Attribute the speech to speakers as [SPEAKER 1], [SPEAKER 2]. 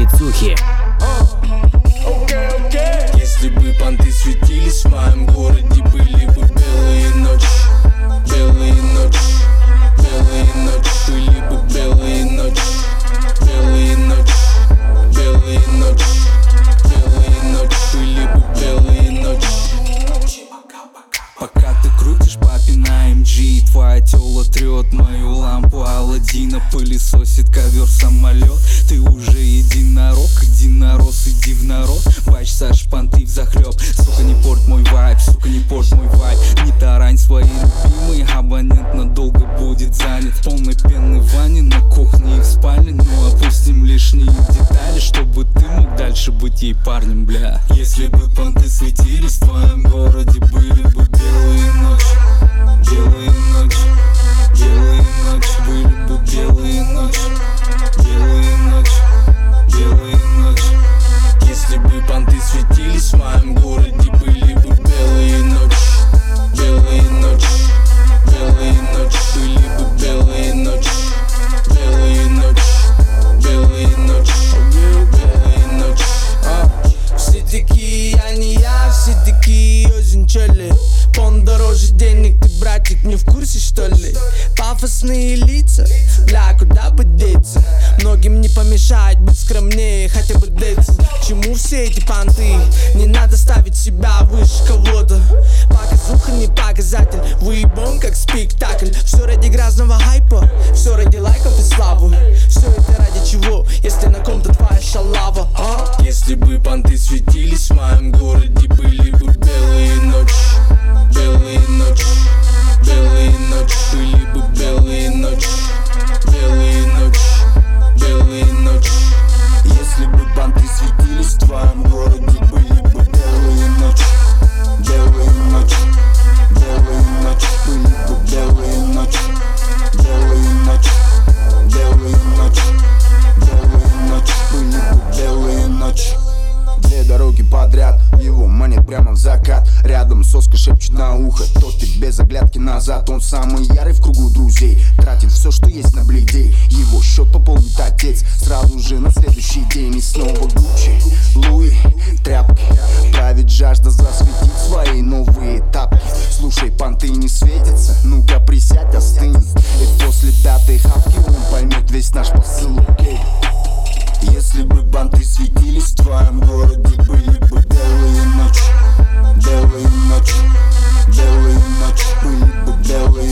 [SPEAKER 1] бицухи.
[SPEAKER 2] Если бы понты светились в моем городе, были бы белые ночи, белые ночи, белые ночи, были бы белые ночи, белые ночи, белые ночи, белые ночи, были бы белые ночи.
[SPEAKER 3] Пока ты крутишь папе на MG, твоя тёла трёт мою лампу Аладдина, пылесосит ковер самолет. Ты уже единорог, единорос, иди в народ. Бач, Саш, понты взахлёб. Сука, не порт мой вайб, сука, не порт мой вайб. Не тарань свои любимые, абонент надолго будет занят. Полной пены в ванне, на кухне и в спальне. Ну опустим лишние детали, чтобы ты мог дальше быть ей парнем, бля. Если бы понты светились в твоем городе, были бы белые ночи, белые ночи, белые ночи, были бы белые ночи, белые ночи, белые ночи.
[SPEAKER 2] Если бы понты светились в моем городе, были бы белые ночи, белые ночи, белые ночи, были бы белые ночи, белые ночи, белые ночи, белые ночи. Все такие я не я, все такие очень чёли. Пон дороже денег, ты, братик, не в курсе, что ли? Пафосные лица, бля, куда бы деться? Многим не помешает быть скромнее, хотя бы деться. К чему все эти понты? Не надо ставить себя выше кого-то. Показуха не показатель, выебон как спектакль. Все ради грязного хайпа, все ради лайков и славы. Все это ради чего, если на ком-то твоя шалава, а? Если бы понты светились в моем городе, были бы белые ночи, белые ночи, белые ночи, были бы белые ночи, белые ночи, белые ночи.
[SPEAKER 3] Если бы понты светились в твоем городе, были бы белые ночи, белые ночи, белые ночи, были бы белые ночи, белые ночи, белые ночи, белые ночи, были бы белые ночи. Две дороги подряд, его манит прямо в закат. Рядом соска шепчет на ухо, тот ты без оглядки назад. Он самый ярый в кругу друзей, тратит все, что есть на бледей. Его счет пополнит отец сразу же на следующий день. И снова Гуччи, Луи, тряпки. Правит жажда засветить свои новые тапки. Слушай, понты не светится, ну-ка присядь, остынь. И после пятой хапки он поймет весь наш посыл, окей. Если бы понты светились в твоем городе, были бы белые ночи, белые ночи, белые ночи, были бы белые